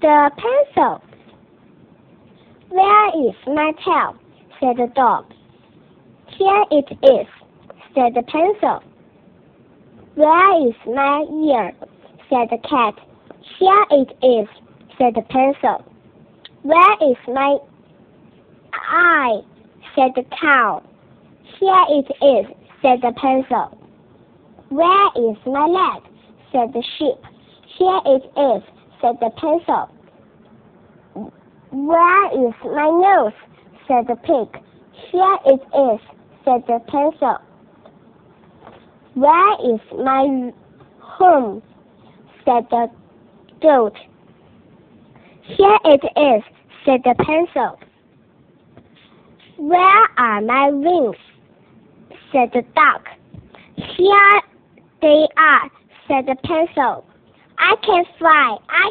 the pencil. Where is my tail? Said the dog. Here it is, said the pencil. Where is my ear? Said the cat. Here it is, said the pencil. Where is my eye? Said the cow. Here it is, said the pencil. Where is my leg? Said the sheep. Here it is, said the pencil. Where is my nose? Said the pig. Here it is, said the pencil. Where is my home? Said the goat. Here it is, said the pencil. Where are my wings? Said the duck. Here they are, said the pencil. I can fly, I